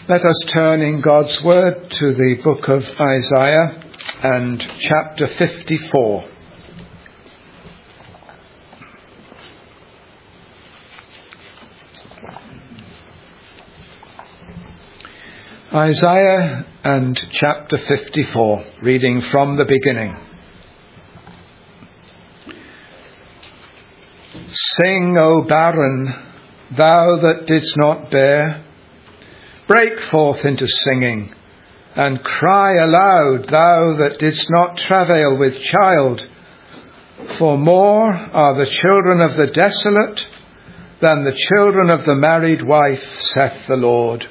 Let us turn in God's Word to the book of Isaiah and chapter 54. Isaiah and chapter 54, reading from the beginning. Sing, O barren, thou that didst not bear. Break forth into singing, and cry aloud, thou that didst not travail with child. For more are the children of the desolate than the children of the married wife, saith the Lord.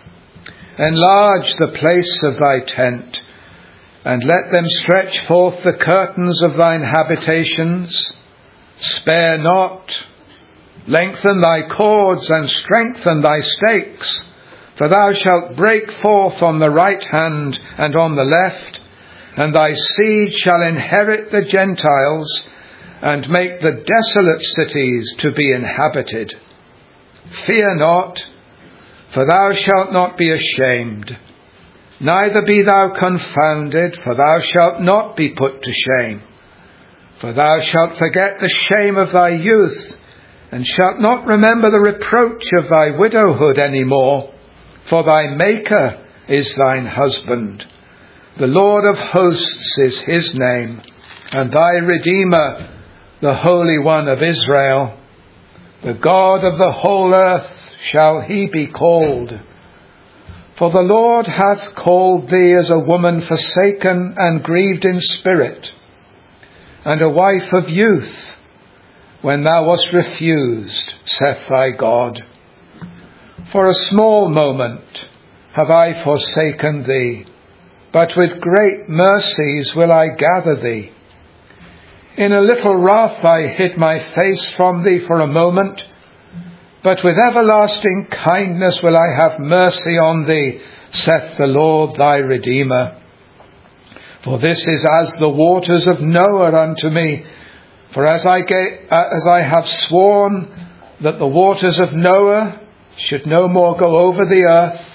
Enlarge the place of thy tent, and let them stretch forth the curtains of thine habitations. Spare not, lengthen thy cords, and strengthen thy stakes. For thou shalt break forth on the right hand and on the left, and thy seed shall inherit the Gentiles, and make the desolate cities to be inhabited. Fear not, for thou shalt not be ashamed, neither be thou confounded, for thou shalt not be put to shame. For thou shalt forget the shame of thy youth, and shalt not remember the reproach of thy widowhood any more. For thy Maker is thine husband. The Lord of hosts is his name, and thy Redeemer, the Holy One of Israel. The God of the whole earth shall he be called. For the Lord hath called thee as a woman forsaken and grieved in spirit, and a wife of youth, when thou wast refused, saith thy God. For a small moment have I forsaken thee, but with great mercies will I gather thee. In a little wrath I hid my face from thee for a moment, but with everlasting kindness will I have mercy on thee, saith the Lord thy Redeemer. For this is as the waters of Noah unto me. For as I have sworn that the waters of Noah should no more go over the earth,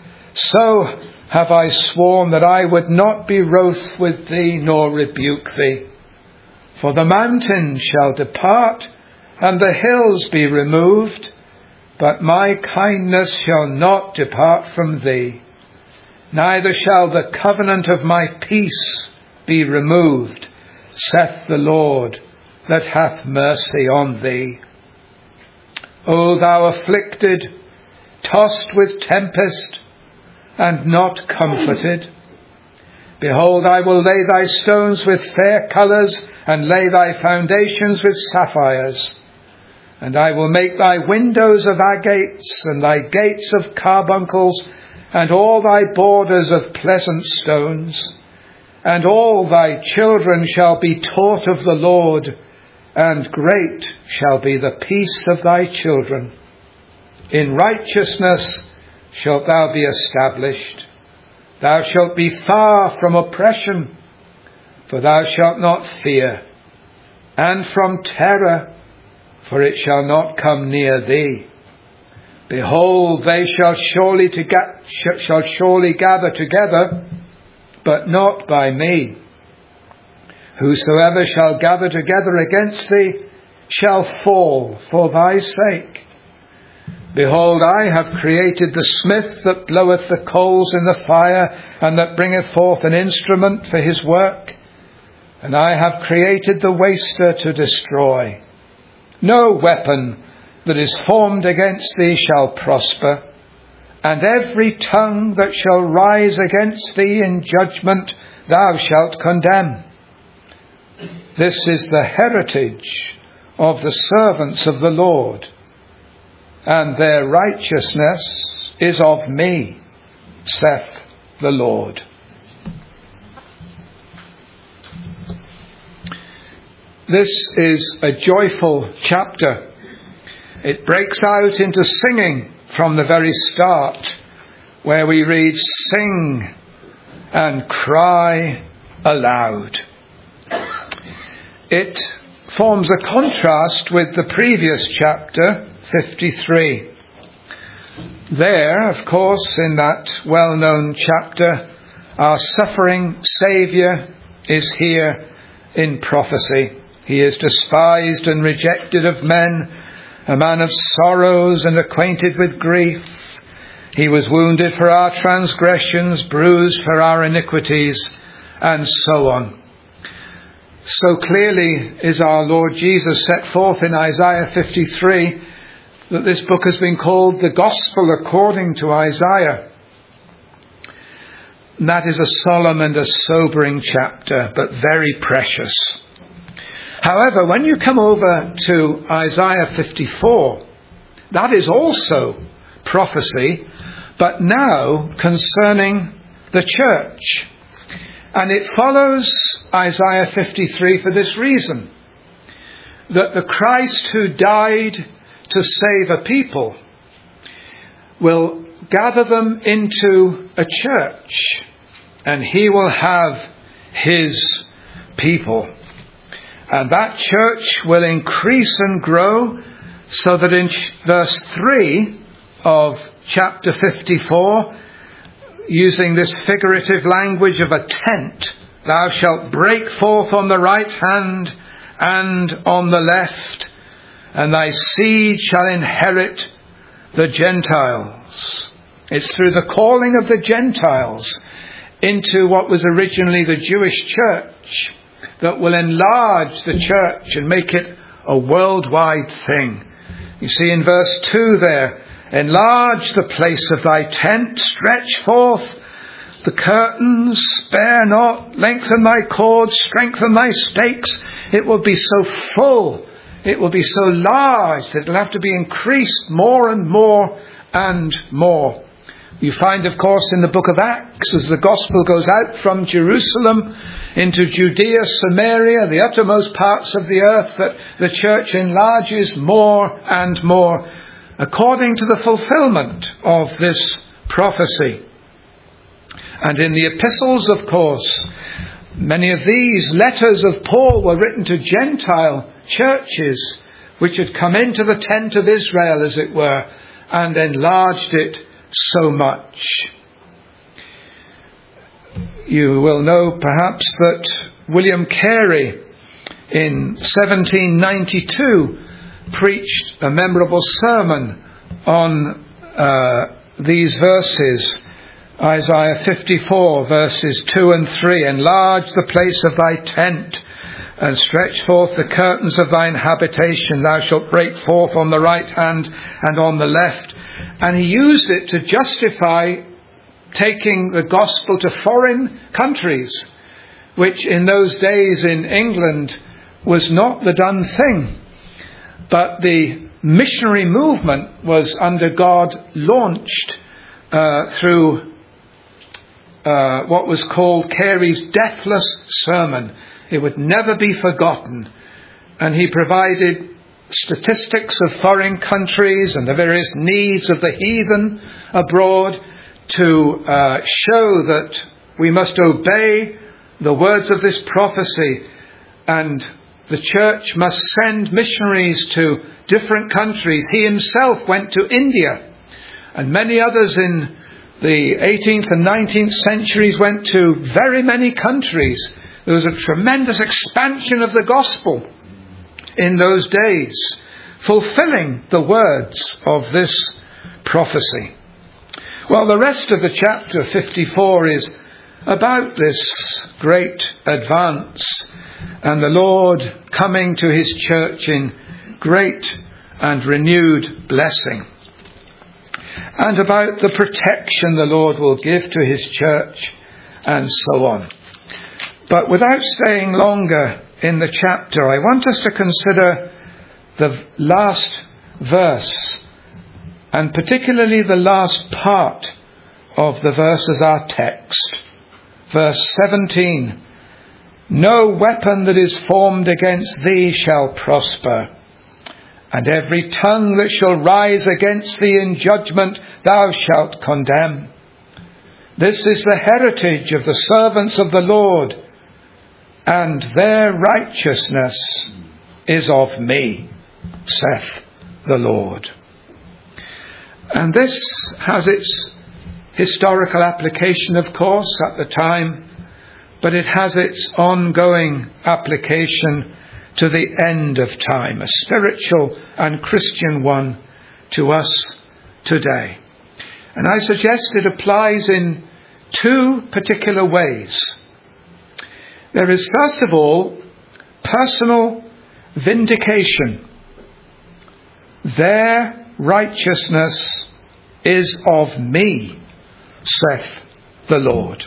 so have I sworn that I would not be wroth with thee nor rebuke thee. For the mountains shall depart, and the hills be removed, but my kindness shall not depart from thee, neither shall the covenant of my peace be removed, saith the Lord that hath mercy on thee. O thou afflicted, tossed with tempest, and not comforted, behold, I will lay thy stones with fair colours, and lay thy foundations with sapphires. And I will make thy windows of agates, and thy gates of carbuncles, and all thy borders of pleasant stones. And all thy children shall be taught of the Lord, and great shall be the peace of thy children. In righteousness shalt thou be established. Thou shalt be far from oppression, for thou shalt not fear, and from terror, for it shall not come near thee. Behold, they shall surely gather together, but not by me. Whosoever shall gather together against thee shall fall for thy sake. Behold, I have created the smith that bloweth the coals in the fire, and that bringeth forth an instrument for his work. And I have created the waster to destroy. No weapon that is formed against thee shall prosper, and every tongue that shall rise against thee in judgment thou shalt condemn. This is the heritage of the servants of the Lord, and their righteousness is of me, saith the Lord. This is a joyful chapter. It breaks out into singing from the very start, where we read, "Sing and cry aloud." It forms a contrast with the previous chapter, 53. There, of course, in that well-known chapter, our suffering Saviour is here in prophecy. He is despised and rejected of men, a man of sorrows and acquainted with grief. He was wounded for our transgressions, bruised for our iniquities, and so on. So clearly is our Lord Jesus set forth in Isaiah 53 that this book has been called the Gospel according to Isaiah. And that is a solemn and a sobering chapter, but very precious. However, when you come over to Isaiah 54, that is also prophecy, but now concerning the church. And it follows Isaiah 53 for this reason, that the Christ who died to save a people will gather them into a church, and he will have his people. And that church will increase and grow, so that in verse 3 of chapter 54, using this figurative language of a tent, thou shalt break forth on the right hand and on the left, and thy seed shall inherit the Gentiles. It's through the calling of the Gentiles into what was originally the Jewish church that will enlarge the church and make it a worldwide thing. You see in verse 2 there, enlarge the place of thy tent, stretch forth the curtains, spare not, lengthen thy cords, strengthen thy stakes. It will be so full, it will be so large that it will have to be increased more and more and more. You find, of course, in the book of Acts, as the gospel goes out from Jerusalem into Judea, Samaria, the uttermost parts of the earth, that the church enlarges more and more, according to the fulfillment of this prophecy. And in the epistles, of course, many of these letters of Paul were written to Gentile churches, which had come into the tent of Israel, as it were, and enlarged it so much. You will know perhaps that William Carey in 1792 preached a memorable sermon on these verses, Isaiah 54 verses 2 and 3. Enlarge the place of thy tent and stretch forth the curtains of thine habitation. Thou shalt break forth on the right hand and on the left. And he used it to justify taking the gospel to foreign countries, which in those days in England was not the done thing. But the missionary movement was under God launched through what was called Carey's Deathless Sermon. It would never be forgotten. And he provided statistics of foreign countries and the various needs of the heathen abroad to show that we must obey the words of this prophecy, and the church must send missionaries to different countries. He himself went to India, and many others in the 18th and 19th centuries went to very many countries. There was a tremendous expansion of the gospel in those days, fulfilling the words of this prophecy. Well, the rest of the chapter 54 is about this great advance and the Lord coming to his church in great and renewed blessing, and about the protection the Lord will give to his church, and so on. But without staying longer in the chapter, I want us to consider the last verse, and particularly the last part of the verse as our text. Verse 17, no weapon that is formed against thee shall prosper, and every tongue that shall rise against thee in judgment thou shalt condemn. This is the heritage of the servants of the Lord, and their righteousness is of me, saith the Lord. And this has its historical application, of course, at the time, but it has its ongoing application to the end of time, a spiritual and Christian one to us today. And I suggest it applies in two particular ways. There is, first of all, personal vindication. Their righteousness is of me, saith the Lord.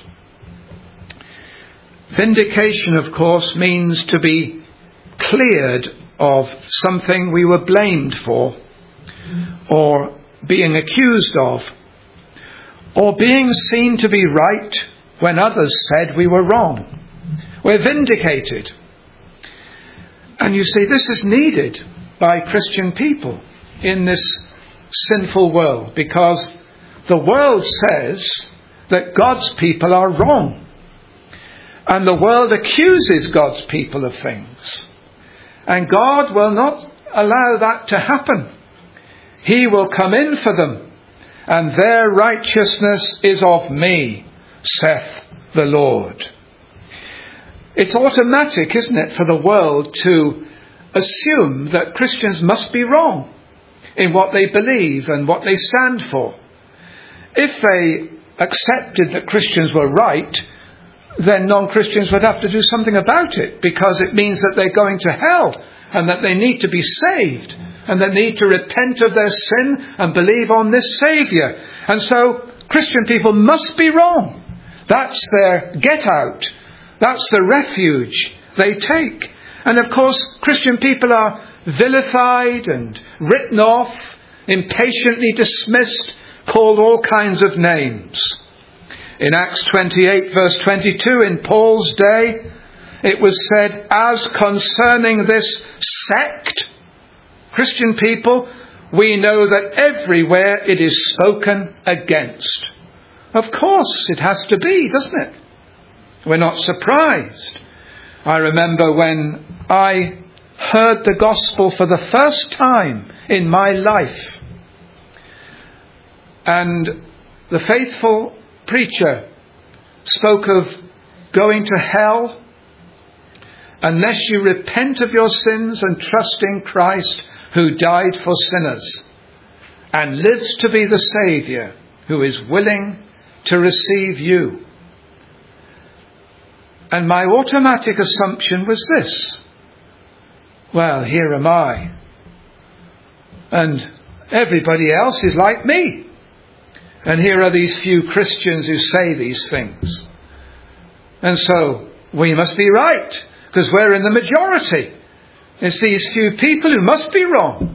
Vindication, of course, means to be cleared of something we were blamed for, or being accused of, or being seen to be right when others said we were wrong. We're vindicated. And you see, this is needed by Christian people in this sinful world, because the world says that God's people are wrong. And the world accuses God's people of things. And God will not allow that to happen. He will come in for them. And their righteousness is of me, saith the Lord. It's automatic, isn't it, for the world to assume that Christians must be wrong in what they believe and what they stand for. If they accepted that Christians were right, then non-Christians would have to do something about it, because it means that they're going to hell and that they need to be saved and they need to repent of their sin and believe on this Saviour. And so Christian people must be wrong. That's their get out. That's the refuge they take. And of course, Christian people are vilified and written off, impatiently dismissed, called all kinds of names. In Acts 28 verse 22, in Paul's day, it was said, as concerning this sect, Christian people, we know that everywhere it is spoken against. Of course, it has to be, doesn't it? We're not surprised. I remember when I heard the gospel for the first time in my life, and the faithful preacher spoke of going to hell unless you repent of your sins and trust in Christ, who died for sinners and lives to be the Saviour, who is willing to receive you. And my automatic assumption was this: well, here am I, and everybody else is like me. And here are these few Christians who say these things. And so we must be right, because we're in the majority. It's these few people who must be wrong.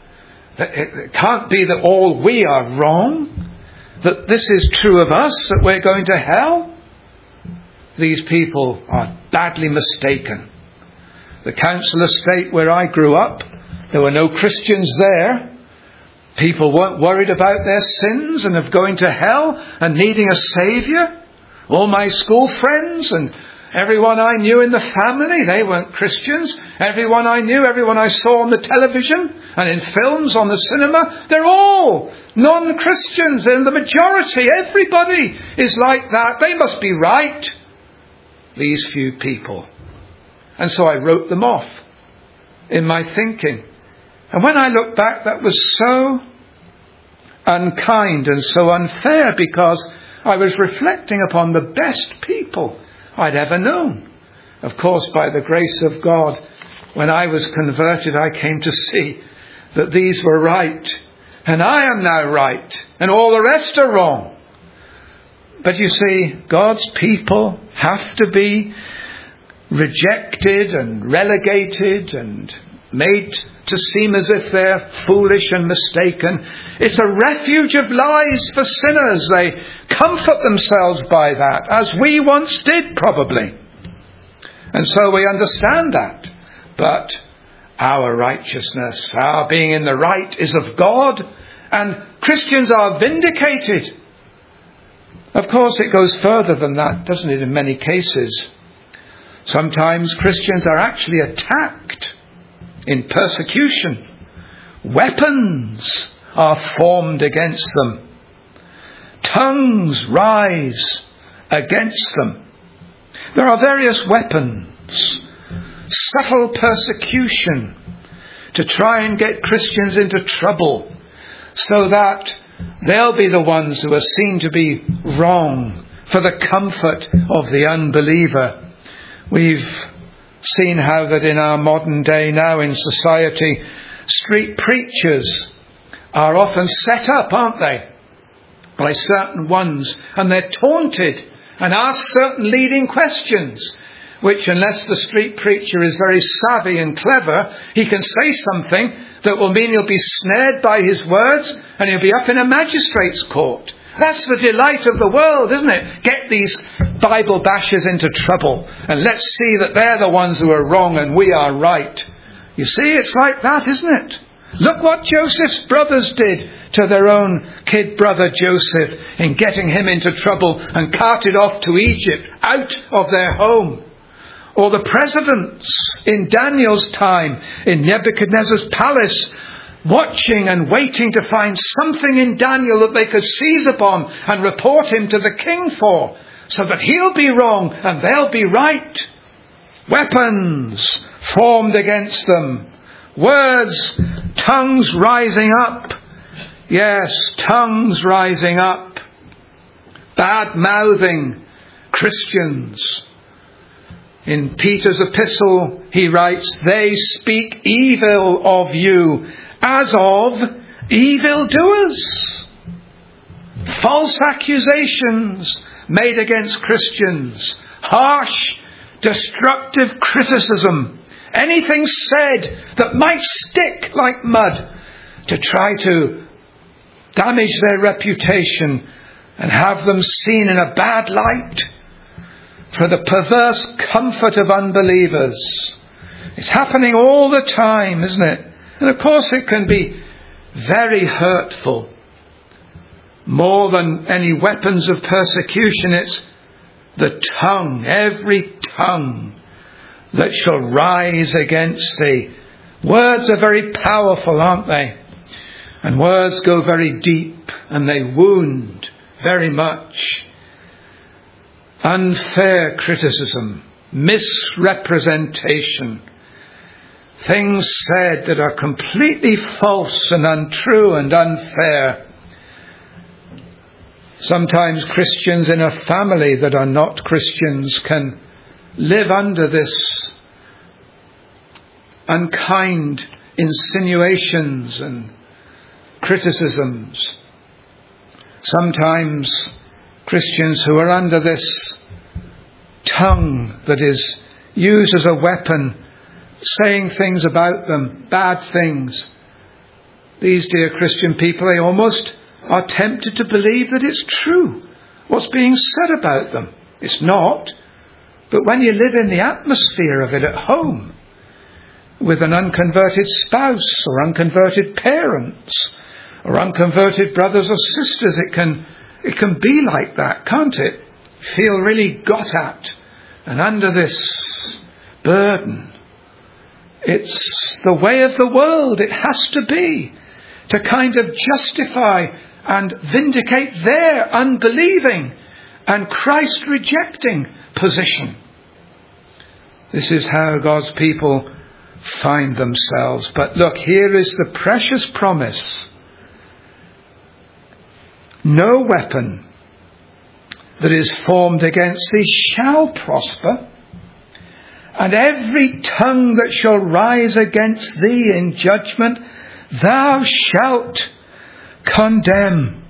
It can't be that all we are wrong, that this is true of us, that we're going to hell. These people are badly mistaken. The council estate where I grew up, there were no Christians there. People weren't worried about their sins and of going to hell and needing a saviour. All my school friends and everyone I knew in the family, they weren't Christians. Everyone I knew, everyone I saw on the television and in films on the cinema, they're all non-Christians. They're in the majority. Everybody is like that. They must be right, these few people. And so I wrote them off in my thinking. And when I look back, that was so unkind and so unfair, because I was reflecting upon the best people I'd ever known. Of course, by the grace of God, when I was converted, I came to see that these were right, and I am now right, and all the rest are wrong. But you see, God's people have to be rejected and relegated and made to seem as if they're foolish and mistaken. It's a refuge of lies for sinners. They comfort themselves by that, as we once did probably. And so we understand that. But our righteousness, our being in the right, is of God, and Christians are vindicated. Of course, it goes further than that, doesn't it, in many cases? Sometimes Christians are actually attacked in persecution. Weapons are formed against them. Tongues rise against them. There are various weapons, subtle persecution to try and get Christians into trouble so that they'll be the ones who are seen to be wrong for the comfort of the unbeliever. We've seen how that in our modern day now in society, street preachers are often set up, aren't they, by certain ones, and they're taunted and asked certain leading questions, which unless the street preacher is very savvy and clever, he can say something that will mean he'll be snared by his words and he'll be up in a magistrate's court. That's the delight of the world, isn't it? Get these Bible bashers into trouble and let's see that they're the ones who are wrong and we are right. You see, it's like that, isn't it? Look what Joseph's brothers did to their own kid brother Joseph in getting him into trouble and carted off to Egypt, out of their home. Or the presidents in Daniel's time in Nebuchadnezzar's palace, watching and waiting to find something in Daniel that they could seize upon and report him to the king for, so that he'll be wrong and they'll be right. Weapons formed against them. Words, tongues rising up. Yes, tongues rising up. Bad-mouthing Christians. In Peter's epistle, he writes, they speak evil of you as of evildoers. False accusations made against Christians. Harsh, destructive criticism. Anything said that might stick like mud to try to damage their reputation and have them seen in a bad light for the perverse comfort of unbelievers. It's happening all the time, isn't it? And of course it can be very hurtful. More than any weapons of persecution, it's the tongue, every tongue that shall rise against thee. Words are very powerful, aren't they? And words go very deep and they wound very much. Unfair criticism, misrepresentation, things said that are completely false and untrue and unfair. Sometimes Christians in a family that are not Christians can live under this unkind insinuations and criticisms. Sometimes Christians who are under this tongue that is used as a weapon, saying things about them, bad things. These dear Christian people, they almost are tempted to believe that it's true, what's being said about them. It's not. But when you live in the atmosphere of it at home, with an unconverted spouse or unconverted parents or unconverted brothers or sisters, it can be like that, can't it? Feel really got at and under this burden. It's the way of the world. It has to be, to kind of justify and vindicate their unbelieving and Christ rejecting position. This is how God's people find themselves. But look, here is the precious promise. No weapon that is formed against thee shall prosper, and every tongue that shall rise against thee in judgment thou shalt condemn.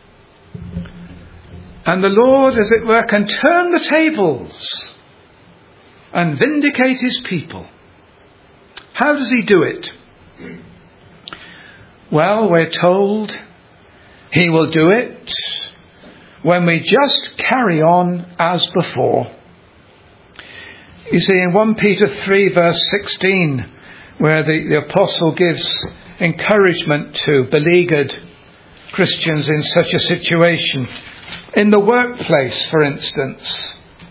And the Lord, as it were, can turn the tables and vindicate his people. How does he do it? Well, we're told he will do it when we just carry on as before. You see, in 1 Peter 3 verse 16, where the apostle gives encouragement to beleaguered Christians in such a situation, in the workplace, for instance,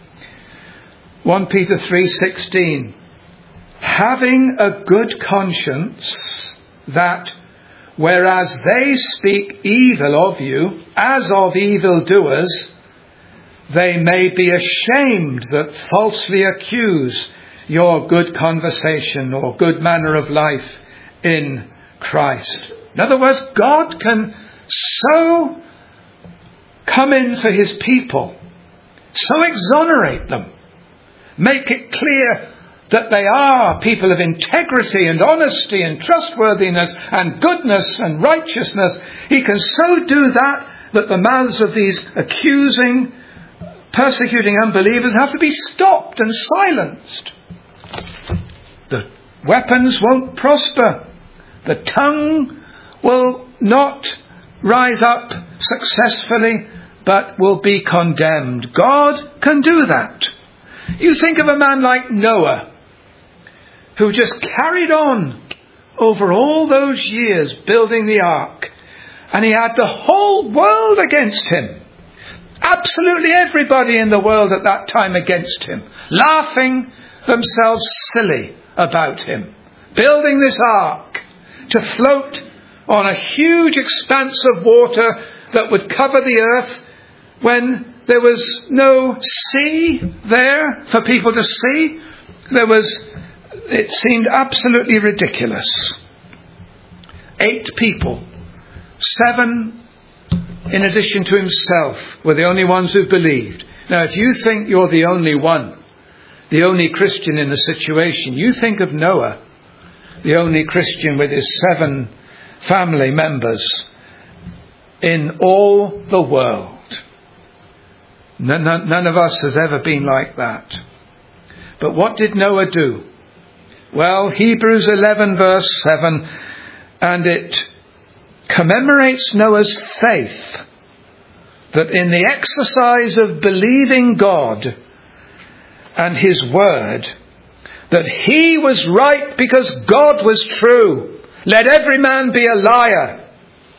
1 Peter 3:16, having a good conscience, that whereas they speak evil of you as of evildoers, they may be ashamed that falsely accuse your good conversation or good manner of life in Christ. In other words, God can so come in for his people, so exonerate them, make it clear that they are people of integrity and honesty and trustworthiness and goodness and righteousness. He can so do that the mouths of these accusing, persecuting unbelievers have to be stopped and silenced. The weapons won't prosper. The tongue will not rise up successfully, but will be condemned. God can do that. You think of a man like Noah, who just carried on over all those years building the ark, and he had the whole world against him. Absolutely everybody in the world at that time against him, laughing themselves silly about him, building this ark to float on a huge expanse of water that would cover the earth when there was no sea there for people to see. It seemed absolutely ridiculous. 8 people, 7 in addition to himself, were the only ones who believed. Now, if you think you're the only one, the only Christian in the situation, you think of Noah, the only Christian with his 7 family members in all the world. None of us has ever been like that. But what did Noah do? Well, Hebrews 11 verse 7, and it commemorates Noah's faith, that in the exercise of believing God and his word, that he was right because God was true. Let every man be a liar.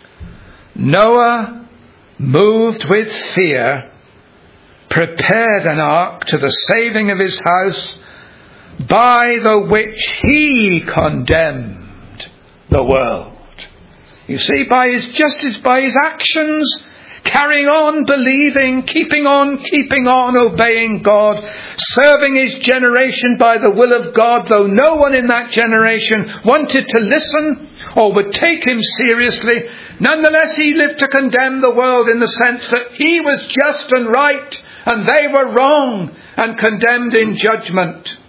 Noah, moved with fear, prepared an ark to the saving of his house, by the which he condemned the world. You see, by his actions, carrying on, believing, keeping on, obeying God, serving his generation by the will of God, though no one in that generation wanted to listen or would take him seriously, nonetheless he lived to condemn the world in the sense that he was just and right and they were wrong and condemned in judgment.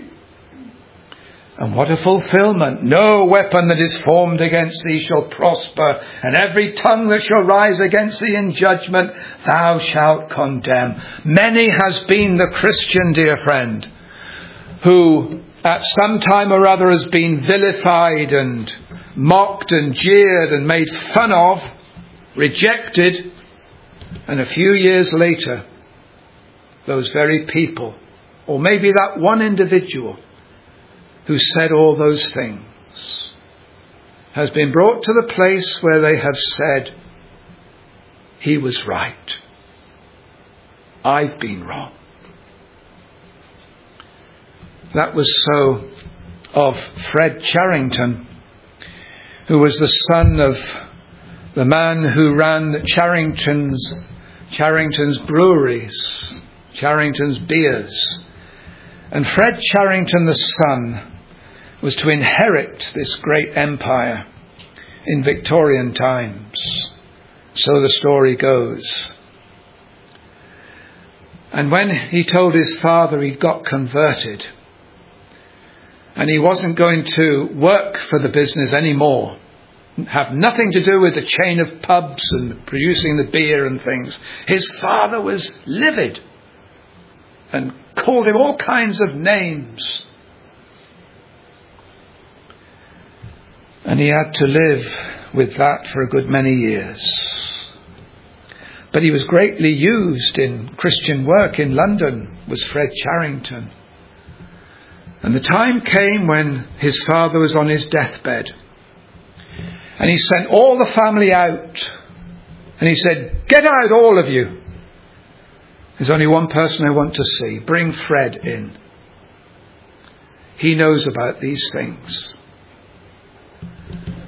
And what a fulfillment. No weapon that is formed against thee shall prosper, and every tongue that shall rise against thee in judgment thou shalt condemn. Many has been the Christian, dear friend, who at some time or other has been vilified and mocked and jeered and made fun of, rejected, and a few years later, those very people, or maybe that one individual who said all those things, has been brought to the place where they have said, he was right. I've been wrong. That was so of Fred Charrington, who was the son of the man who ran Charrington's breweries, Charrington's beers. And Fred Charrington, the son, was to inherit this great empire in Victorian times. So the story goes. And when he told his father he'd got converted and he wasn't going to work for the business anymore, have nothing to do with the chain of pubs and producing the beer and things, his father was livid and called him all kinds of names. And he had to live with that for a good many years. But he was greatly used in Christian work in London, was Fred Charrington. And the time came when his father was on his deathbed. And he sent all the family out. And he said, get out, all of you. There's only one person I want to see. Bring Fred in. He knows about these things.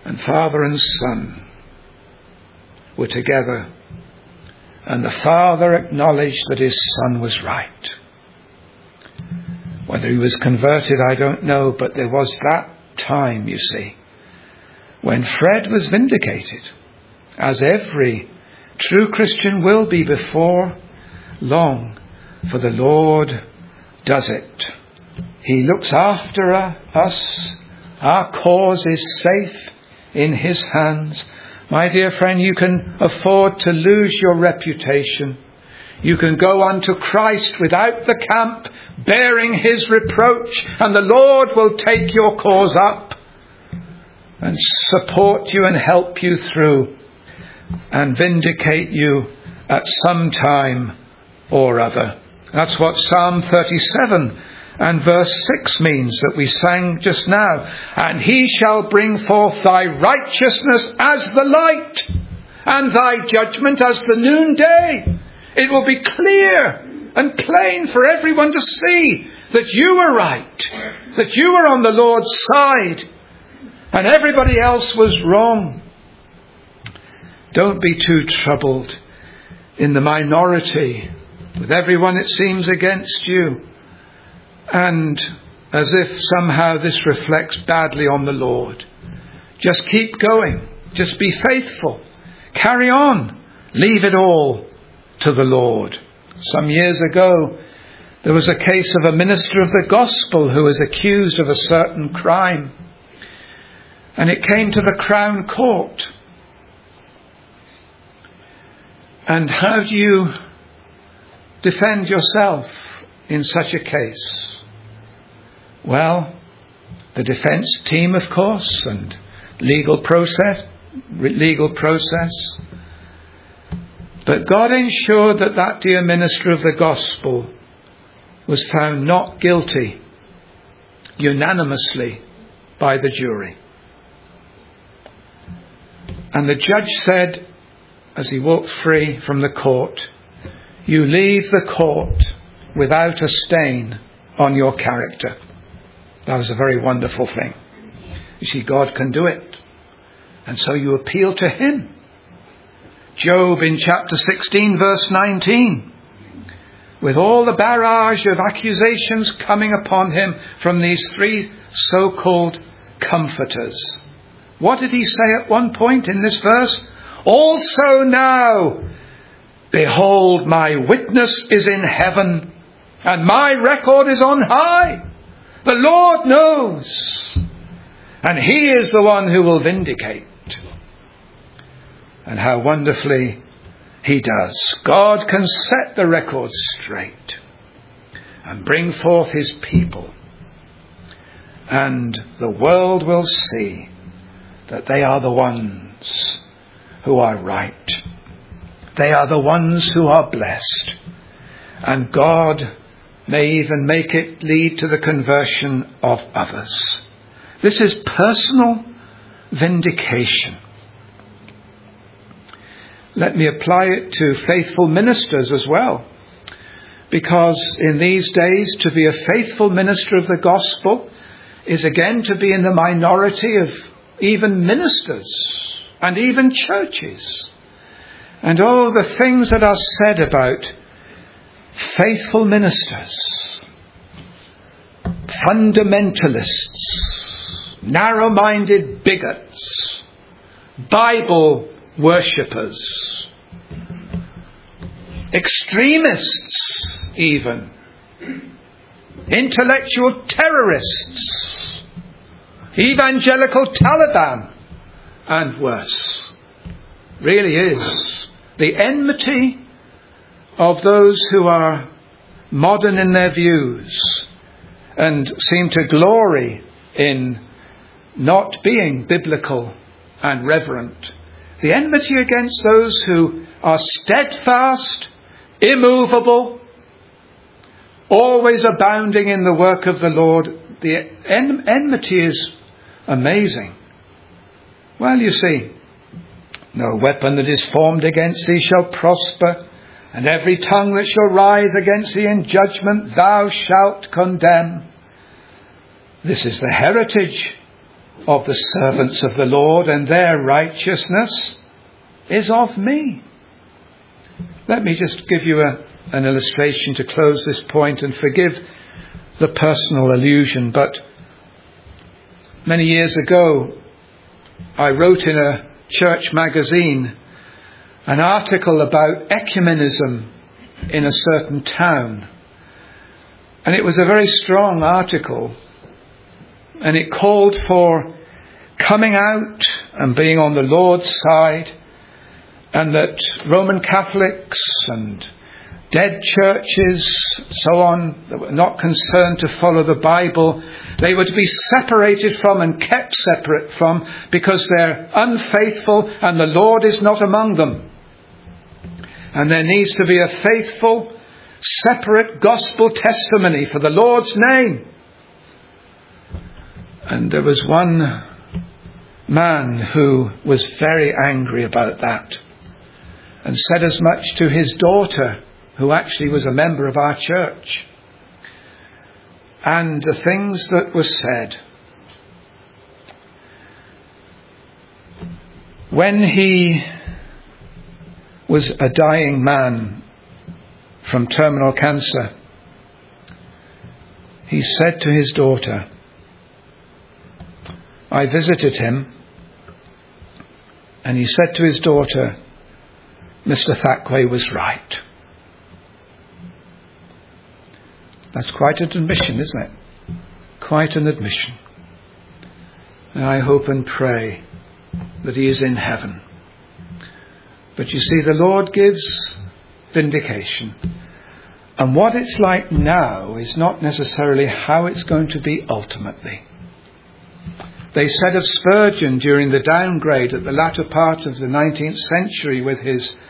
And Father and Son were together. And the Father acknowledged that his Son was right. Whether he was converted, I don't know, but there was that time, you see, when Fred was vindicated, as every true Christian will be before long, for the Lord does it. He looks after us. Our cause is safe in his hands. My dear friend, you can afford to lose your reputation. You can go unto Christ without the camp, bearing his reproach, and the Lord will take your cause up and support you and help you through and vindicate you at some time or other. That's what Psalm 37 and verse 6 means that we sang just now. And he shall bring forth thy righteousness as the light, and thy judgment as the noonday. It will be clear and plain for everyone to see that you were right, that you were on the Lord's side, and everybody else was wrong. Don't be too troubled in the minority with everyone it seems against you, and as if somehow this reflects badly on the Lord. Just keep going. Just be faithful. Carry on. Leave it all to the Lord. Some years ago, there was a case of a minister of the gospel who was accused of a certain crime. And it came to the Crown Court. And how do you defend yourself in such a case? Well, the defense team, of course, and legal process. But God ensured that that dear minister of the gospel was found not guilty unanimously by the jury. And the judge said, as he walked free from the court, you leave the court without a stain on your character. That was a very wonderful thing. You see, God can do it. And so you appeal to him. Job in chapter 16 verse 19. With all the barrage of accusations coming upon him from these three so-called comforters. What did he say at one point in this verse? Also now, behold, my witness is in heaven, and my record is on high. The Lord knows, and he is the one who will vindicate. And how wonderfully he does. God can set the record straight and bring forth his people. And the world will see that they are the ones who are right. They are the ones who are blessed. And God may even make it lead to the conversion of others. This is personal vindication. Let me apply it to faithful ministers as well. Because in these days, to be a faithful minister of the gospel is again to be in the minority of even ministers and even churches. And oh, the things that are said about faithful ministers, fundamentalists, narrow-minded bigots, Bible worshippers, extremists even, intellectual terrorists, evangelical Taliban, and worse. Really is the enmity of those who are modern in their views and seem to glory in not being biblical and reverent. The enmity against those who are steadfast, immovable, always abounding in the work of the Lord. The enmity is amazing. Well, you see, no weapon that is formed against thee shall prosper, and every tongue that shall rise against thee in judgment thou shalt condemn. This is the heritage of the servants of the Lord, and their righteousness is of me. Let me just give you an illustration to close this point, and forgive the personal allusion, but many years ago I wrote in a church magazine an article about ecumenism in a certain town. And it was a very strong article, and it called for coming out and being on the Lord's side, and that Roman Catholics and dead churches, so on, that were not concerned to follow the Bible, they were to be separated from and kept separate from, because they're unfaithful and the Lord is not among them. And there needs to be a faithful, separate gospel testimony for the Lord's name. And there was one man who was very angry about that, and said as much to his daughter, who actually was a member of our church. And the things that were said. When he was a dying man from terminal cancer, he said to his daughter, I visited him, and he said to his daughter, Mr. Thackway was right. That's quite an admission, isn't it? Quite an admission. And I hope and pray that he is in heaven. But you see, the Lord gives vindication. And what it's like now is not necessarily how it's going to be ultimately. They said of Spurgeon during the downgrade at the latter part of the 19th century, with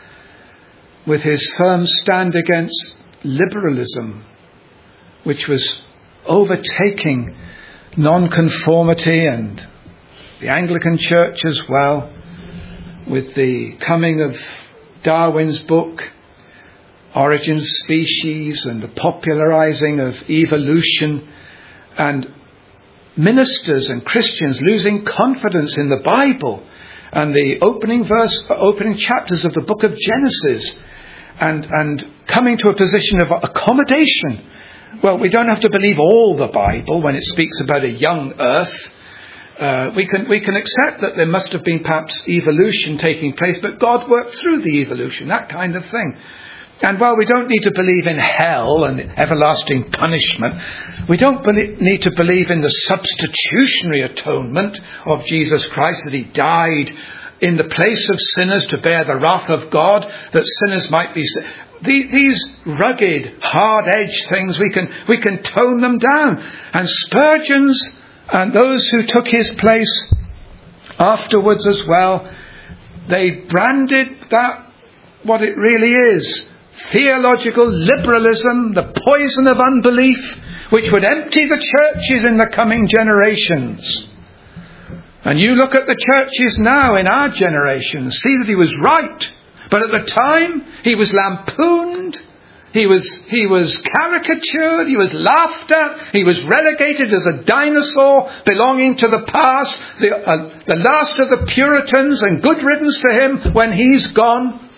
his firm stand against liberalism, which was overtaking nonconformity and the Anglican Church as well, with the coming of Darwin's book, Origin of Species, and the popularizing of evolution, and ministers and Christians losing confidence in the Bible and the opening chapters of the book of Genesis, and coming to a position of accommodation. Well, we don't have to believe all the Bible when it speaks about a young earth. We can accept that there must have been perhaps evolution taking place, but God worked through the evolution, that kind of thing. And while we don't need to believe in hell and everlasting punishment, we don't need to believe in the substitutionary atonement of Jesus Christ, that he died in the place of sinners to bear the wrath of God, that sinners might be saved. These rugged, hard-edged things, we can tone them down. And Spurgeon's and those who took his place afterwards as well, they branded that what it really is: theological liberalism, the poison of unbelief, which would empty the churches in the coming generations. And you look at the churches now in our generation, see that he was right. But at the time, he was lampooned, he was caricatured, he was laughed at, he was relegated as a dinosaur belonging to the past, the last of the Puritans, and good riddance to him when he's gone.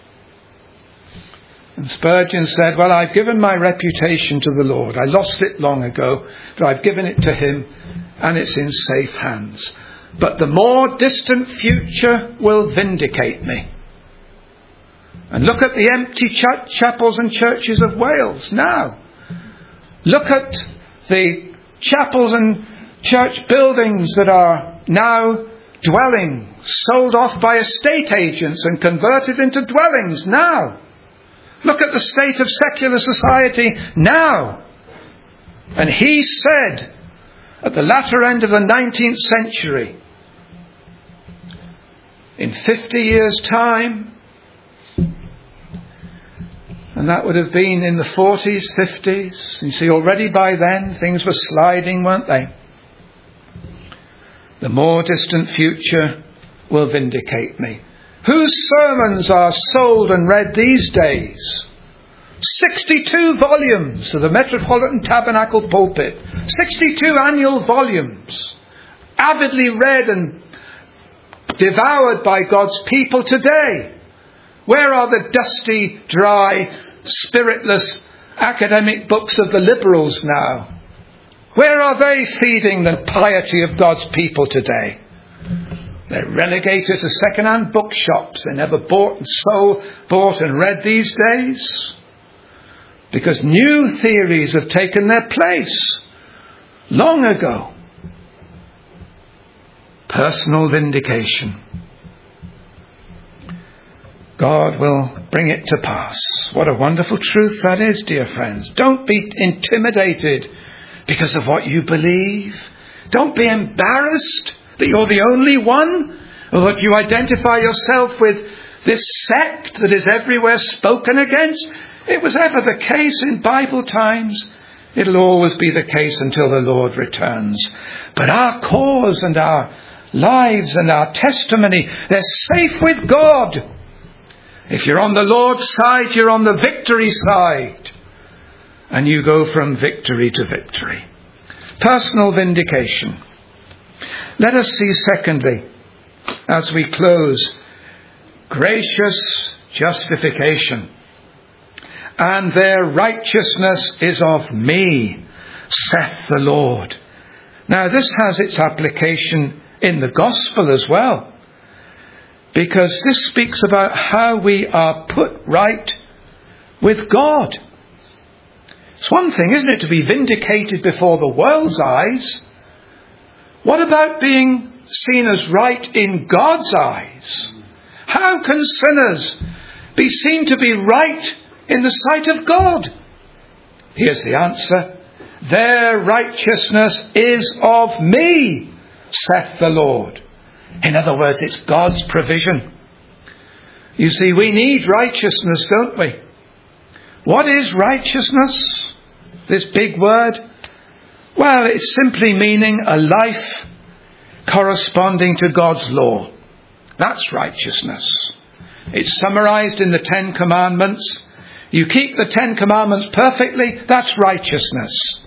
And Spurgeon said, well, I've given my reputation to the Lord. I lost it long ago, but I've given it to him, and it's in safe hands. But the more distant future will vindicate me. And look at the empty chapels and churches of Wales now. Look at the chapels and church buildings that are now dwellings, sold off by estate agents and converted into dwellings now. Look at the state of secular society now. And he said at the latter end of the 19th century, in 50 years' time, and that would have been in the 40s, 50s. You see, already by then, things were sliding, weren't they? The more distant future will vindicate me. Whose sermons are sold and read these days? 62 volumes of the Metropolitan Tabernacle pulpit. 62 annual volumes. avidly read and devoured by God's people today? Where are the dusty, dry, spiritless academic books of the liberals now? Where are they feeding the piety of God's people today? They're relegated to second-hand bookshops. They're never bought and read these days. Because new theories have taken their place long ago. Personal vindication. God will bring it to pass. What a wonderful truth that is, dear friends. Don't be intimidated because of what you believe. Don't be embarrassed that you're the only one, or that you identify yourself with this sect that is everywhere spoken against. It was ever the case in Bible times. It'll always be the case until the Lord returns. But our cause and our lives and our testimony, they're safe with God. If you're on the Lord's side, you're on the victory side. And you go from victory to victory. Personal vindication. Let us see, secondly, as we close, gracious justification. And their righteousness is of me, saith the Lord. Now this has its application in the gospel as well, because this speaks about how we are put right with God. It's one thing, isn't it, to be vindicated before the world's eyes. What about being seen as right in God's eyes? How can sinners be seen to be right in the sight of God? Here's the answer. Their righteousness is of me, saith the Lord. In other words, it's God's provision. You see, we need righteousness, don't we? What is righteousness? This big word? Well, it's simply meaning a life corresponding to God's law. That's righteousness. It's summarized in the 10 Commandments. You keep the 10 Commandments perfectly, that's righteousness.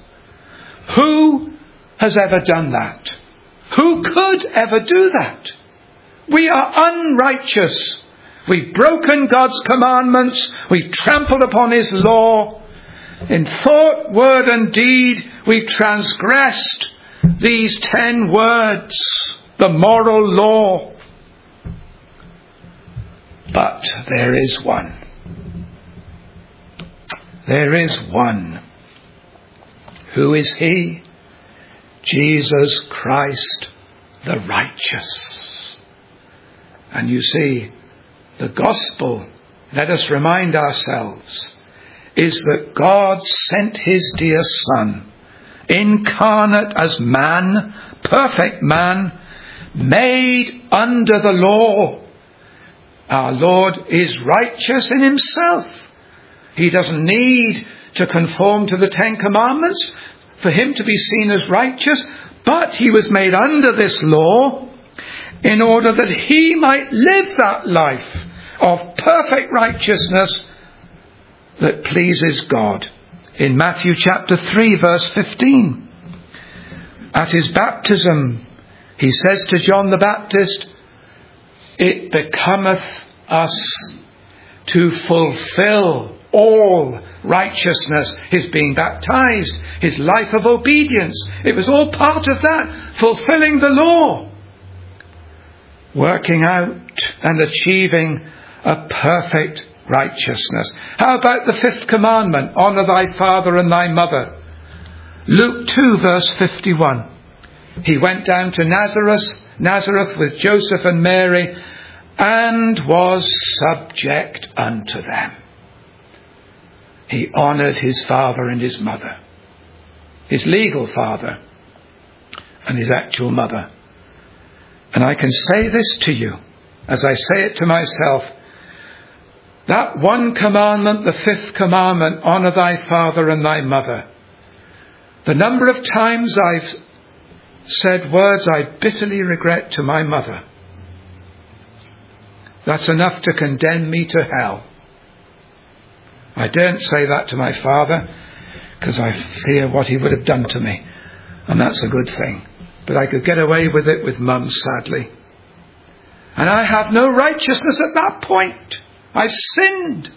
Who has ever done that? Who could ever do that? We are unrighteous. We've broken God's commandments. We've trampled upon His law. In thought, word and deed, we've transgressed these 10 words, the moral law. But there is one. There is one. Who is He? Jesus Christ, the righteous. And you see, the gospel, let us remind ourselves, is that God sent His dear Son, incarnate as man, perfect man, made under the law. Our Lord is righteous in Himself. He doesn't need to conform to the 10 Commandments for Him to be seen as righteous, but He was made under this law in order that He might live that life of perfect righteousness that pleases God. In Matthew chapter 3 verse 15, at His baptism, He says to John the Baptist, it becometh us to fulfill all righteousness. His being baptized, His life of obedience, it was all part of that, fulfilling the law, working out and achieving a perfect righteousness. How about the 5th commandment? Honour thy father and thy mother. Luke 2 verse 51. He went down to Nazareth with Joseph and Mary, and was subject unto them. He honoured his father and his mother, his legal father and his actual mother. And I can say this to you, as I say it to myself, that one commandment, the 5th commandment, honour thy father and thy mother. The number of times I've said words I bitterly regret to my mother, that's enough to condemn me to hell. I daren't say that to my father because I fear what he would have done to me, and that's a good thing. but I could get away with it with Mum, sadly. And I have no righteousness at that point. I've sinned.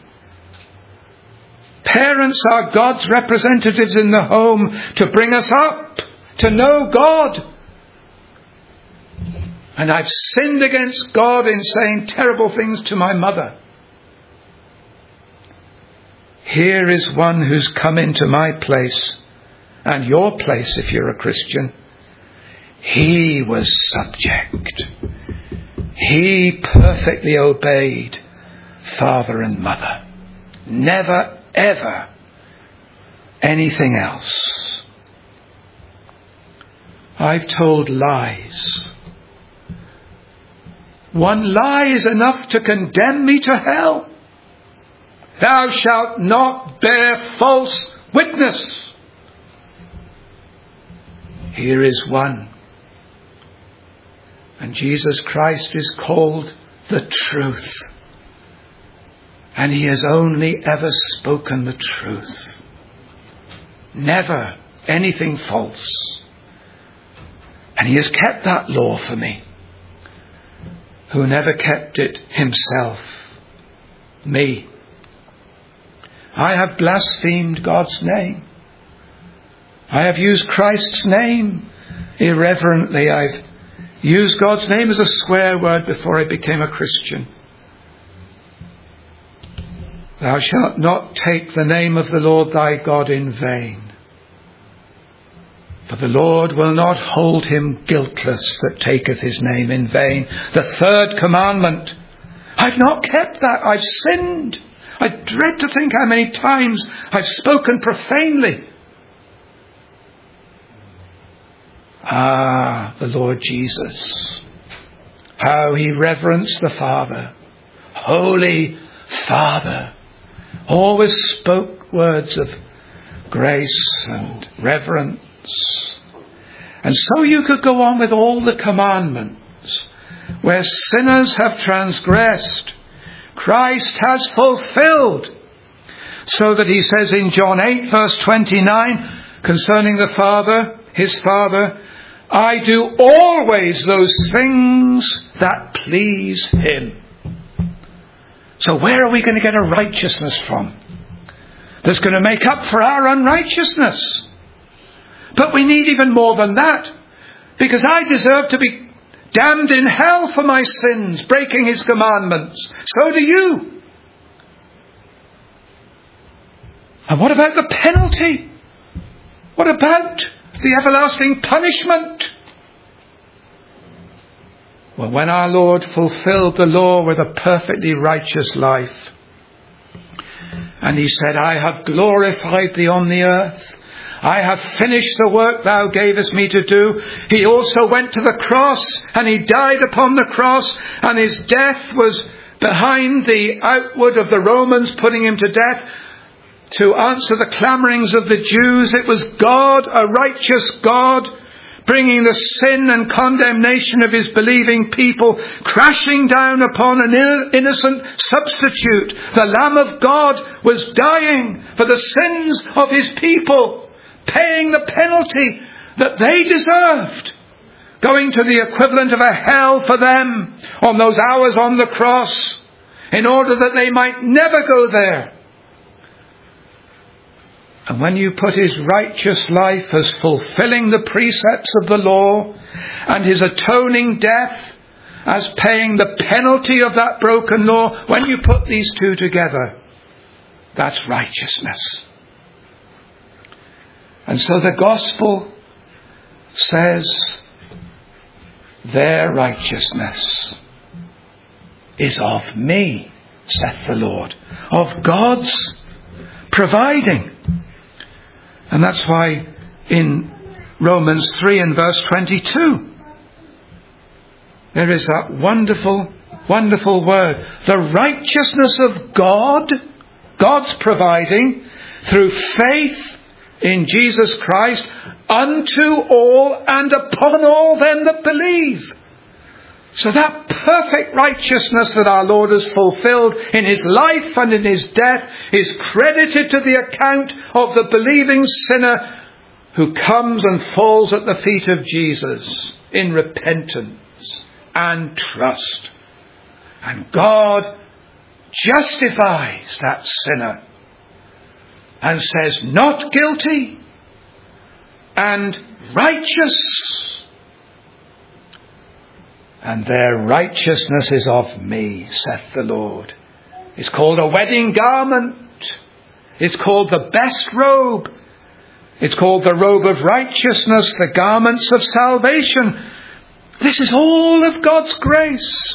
Parents are God's representatives in the home to bring us up, to know God. And I've sinned against God in saying terrible things to my mother. Here is one who's come into my place, and your place if you're a Christian. He was subject. He perfectly obeyed father and mother. Never, ever anything else. I've told lies. One lie is enough to condemn me to hell. Thou shalt not bear false witness. Here is one. And Jesus Christ is called the truth. And he has only ever spoken the truth. Never anything false. And he has kept that law for me, who never kept it himself. Me. I have blasphemed God's name. I have used Christ's name irreverently. I've used God's name as a swear word before I became a Christian. Thou shalt not take the name of the Lord thy God in vain. For the Lord will not hold him guiltless that taketh his name in vain. The third commandment. I've not kept that. I've sinned. I dread to think how many times I've spoken profanely. The Lord Jesus. How he reverenced the Father. Holy Father. Always spoke words of grace and reverence. And so you could go on with all the commandments. Where sinners have transgressed, Christ has fulfilled. So that he says in John 8 verse 29 concerning the Father, his Father, I do always those things that please him. So where are we going to get a righteousness from that's going to make up for our unrighteousness? But we need even more than that, because I deserve to be damned in hell for my sins, breaking his commandments. So do you. And what about the penalty? What about the everlasting punishment? Well, when our Lord fulfilled the law with a perfectly righteous life, and he said, I have glorified thee on the earth, I have finished the work thou gavest me to do. He also went to the cross, and he died upon the cross, and his death was behind the outward of the Romans, putting him to death to answer the clamorings of the Jews. It was God, a righteous God, bringing the sin and condemnation of his believing people crashing down upon an innocent substitute. The Lamb of God was dying for the sins of his people, paying the penalty that they deserved, going to the equivalent of a hell for them on those hours on the cross, in order that they might never go there. And when you put his righteous life as fulfilling the precepts of the law, and his atoning death as paying the penalty of that broken law, when you put these two together, that's righteousness. And so the gospel says their righteousness is of me, saith the Lord, of God's providing. And that's why in Romans 3 and verse 22, there is that wonderful, wonderful word. The righteousness of God, God's providing, through faith in Jesus Christ, unto all and upon all them that believe. So that perfect righteousness that our Lord has fulfilled in his life and in his death is credited to the account of the believing sinner who comes and falls at the feet of Jesus in repentance and trust. And God justifies that sinner and says, not guilty and righteous. And their righteousness is of me, saith the Lord. It's called a wedding garment. It's called the best robe. It's called the robe of righteousness, the garments of salvation. This is all of God's grace.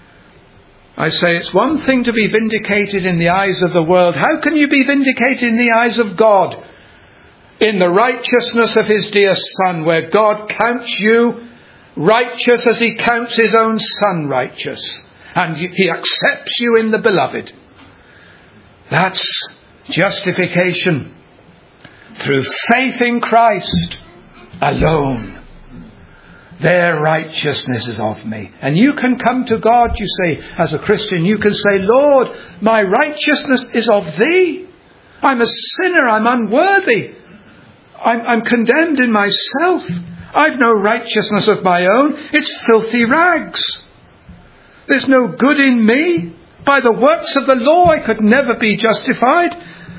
I say it's one thing to be vindicated in the eyes of the world. How can you be vindicated in the eyes of God? In the righteousness of his dear Son, where God counts you righteous as he counts his own Son righteous. And he accepts you in the beloved. That's justification through faith in Christ alone. Their righteousness is of me. And you can come to God, you say, as a Christian, you can say, Lord, my righteousness is of thee. I'm a sinner, I'm unworthy. I'm condemned in myself. I've no righteousness of my own. It's filthy rags. There's no good in me. By the works of the law I could never be justified.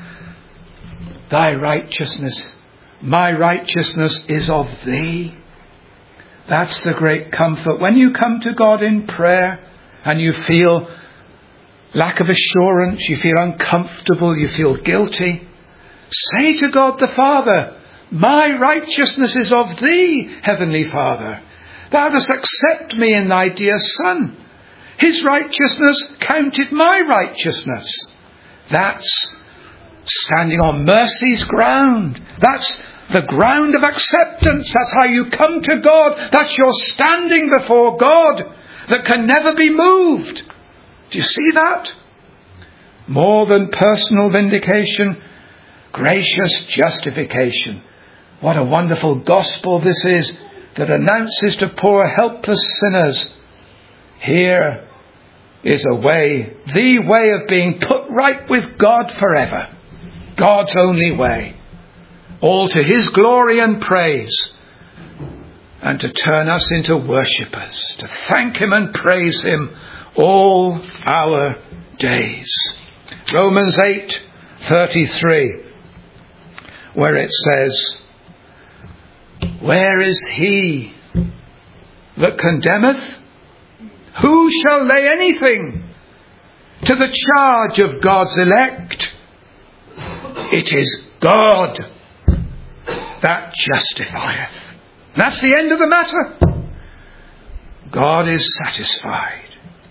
Thy righteousness, my righteousness is of thee. That's the great comfort. When you come to God in prayer and you feel lack of assurance, you feel uncomfortable, you feel guilty, say to God the Father, my righteousness is of thee, Heavenly Father. Thou dost accept me in thy dear Son. His righteousness counted my righteousness. That's standing on mercy's ground. That's the ground of acceptance. That's how you come to God. That's your standing before God that can never be moved. Do you see that? More than personal vindication, gracious justification. What a wonderful gospel this is that announces to poor helpless sinners, here is a way, the way of being put right with God forever. God's only way. All to his glory and praise. And to turn us into worshippers. To thank him and praise him all our days. Romans 8:33, where it says, where is he that condemneth? Who shall lay anything to the charge of God's elect? It is God that justifieth. That's the end of the matter. God is satisfied.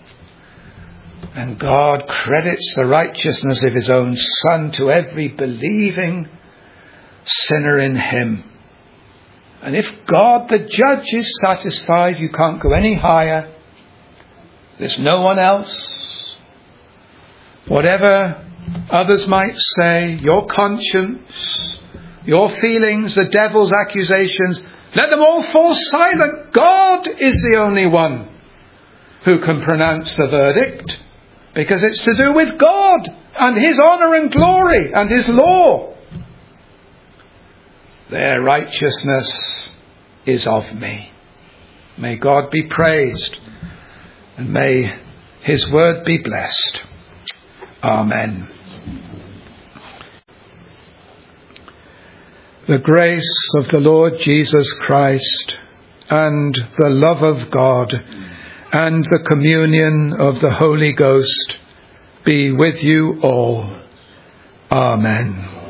And God credits the righteousness of his own Son to every believing sinner in him. And if God the judge is satisfied, you can't go any higher. There's no one else. Whatever others might say, your conscience, your feelings, the devil's accusations, let them all fall silent. God is the only one who can pronounce the verdict, because it's to do with God and his honour and glory and his law. Their righteousness is of me. May God be praised, and may his word be blessed. Amen. The grace of the Lord Jesus Christ and the love of God and the communion of the Holy Ghost be with you all. Amen.